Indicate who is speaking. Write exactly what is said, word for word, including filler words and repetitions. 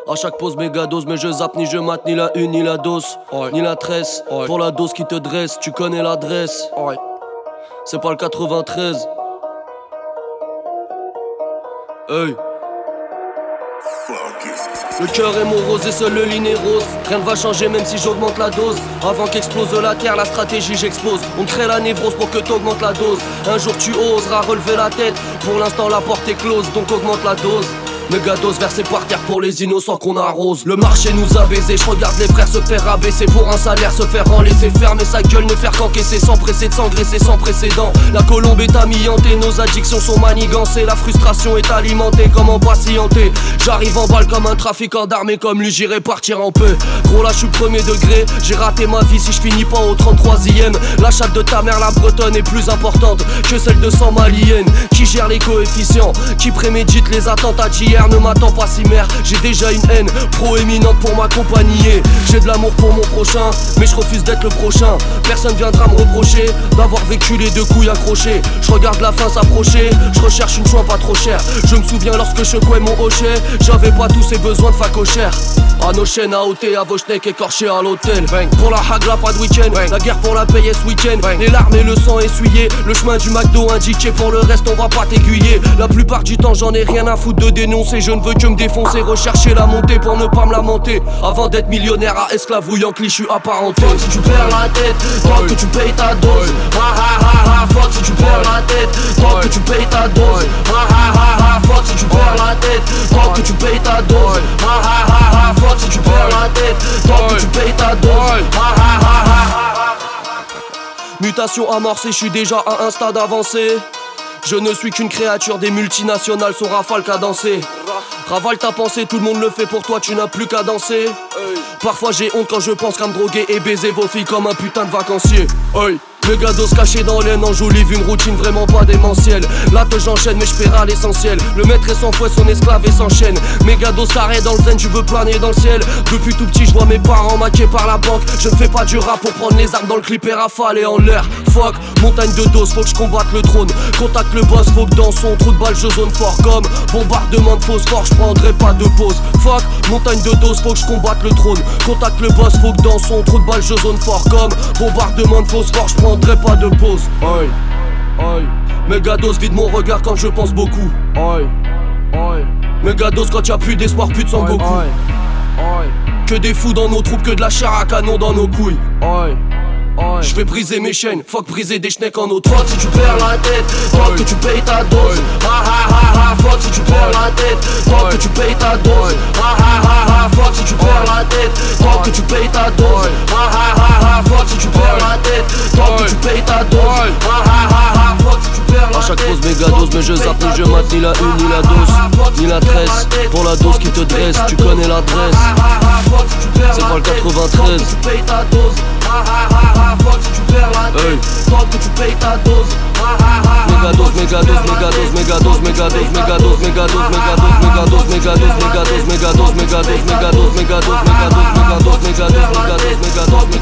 Speaker 1: À chaque pause méga dose, mais je zappe ni je mate ni la une ni la dose, ouais. Ni la tresse, ouais. Pour la dose qui te dresse, tu connais l'adresse, ouais. C'est pas le quatre-vingt-treize. Hey. Le cœur est morose et seul le ligne est rose. Rien ne va changer même si j'augmente la dose. Avant qu'explose la terre, la stratégie j'expose. On crée la névrose pour que t'augmentes la dose. Un jour tu oseras relever la tête. Pour l'instant la porte est close, donc augmente la dose. Méga dose versée par terre pour les innocents qu'on arrose. Le marché nous a baisé, je regarde les frères se faire abaisser. Pour un salaire se faire en laisser fermer sa gueule, ne faire qu'encaisser sans presser de s'engraisser sans précédent. La colombe est amillantée, nos addictions sont manigancées. La frustration est alimentée, comment patienter. J'arrive en balle comme un trafiquant d'armes, comme lui j'irai partir en peu. Gros là je suis premier degré, j'ai raté ma vie si je finis pas au trente-troisième. La chatte de ta mère la bretonne est plus importante que celle de cent maliennes. Qui gère les coefficients, qui prémédite les attentats d'hier. Ne m'attends pas si mère, j'ai déjà une haine proéminente pour m'accompagner. J'ai de l'amour pour mon prochain, mais je refuse d'être le prochain. Personne viendra me reprocher d'avoir vécu les deux couilles accrochées. Je regarde la fin s'approcher, je recherche une choix pas trop chère. Je me souviens lorsque je couais mon hochet, j'avais pas tous ces besoins de facochère. À nos chaînes, à ôter, à vos schnecks écorchés à l'hôtel. Pour la hagla pas de week-end, la guerre pour la payer ce week-end. Les larmes et le sang essuyé, le chemin du McDo indiqué. Pour le reste on va pas t'aiguiller. La plupart du temps j'en ai rien à foutre de dénoncer. Je ne veux que me défoncer, rechercher la montée pour ne pas me lamenter. Avant d'être millionnaire à esclave ou Yankee, je suis apparenté. Fuck si tu perds la tête, tant que tu payes ta dose. Ha ha ha ha, fuck si tu perds la tête, tant que tu payes ta dose. Ha ha ha ha, fuck si tu perds la tête, tant que tu payes ta dose. Ha ha ha ha, fuck si tu perds la tête, tant que tu payes ta dose. Ha ha ha ha. Mutation amorcée, je suis déjà à un stade avancé. Je ne suis qu'une créature des multinationales, son rafale qu'a dansé. Ravale ta pensée, tout le monde le fait pour toi, tu n'as plus qu'à danser. Parfois j'ai honte quand je pense qu'à me droguer et baiser vos filles comme un putain de vacancier. Hey. Méga dose cachée dans l'aine, enjolive une routine vraiment pas démentielle. Là que j'enchaîne mais je paierai à l'essentiel. Le maître est sans fouet, son esclave et s'enchaîne. Méga dose carré dans le zen, tu veux planer dans le ciel. Depuis tout petit je vois mes parents maqués par la banque. Je ne fais pas du rap pour prendre les armes dans le clip et rafaler en l'air. Fuck, montagne de dose, faut que je combatte le trône. Contacte le boss, faut que dans son trou de balle je zone fort. Comme bombardement de phosphore, je prendrai pas de pause. Fuck, montagne de dose, faut que je combatte le trône. Contacte le boss, faut que dans son trou de balle je zone fort. Comme bombardement de phosphore, je prendrai pas de pause. Aïe, aïe. Méga dose vide mon regard quand je pense beaucoup. Aïe, aïe. Méga dose quand y'a plus d'espoir, plus de sang beaucoup. Aïe, aïe. Que des fous dans nos troupes, que de la chair à canon dans nos couilles. Aïe. Je vais briser mes chaînes, fuck briser des schnecks en autre. Fuck si tu perds la tête, tant que tu payes ta dose. Ha ha ha ha, fuck si tu perds la tête, tant que tu payes ta dose. Ha ha ha ha, fuck si tu perds la tête, tant que tu payes ta dose. Ha ha ha ha, fuck si tu perds la tête, tant que tu payes ta dose. Ha ha ha ha, fuck si tu perds la tête. À chaque pause méga dose, mais je zappe ni je mate ni la une ni la dose, ni la tresse. Pour la dose qui te dresse, tu connais l'adresse. C'est pas le quatre-vingt-treize. Fuck si tu perds la tête, tant que tu payes ta dose. Méga dose, méga dose, méga dose, méga dose, méga dose, méga dose, méga dose, méga dose, méga dose, méga dose, méga dose, méga dose, méga dose, méga dose, méga dose, méga dose, méga dose, méga dose, méga dose, méga dose.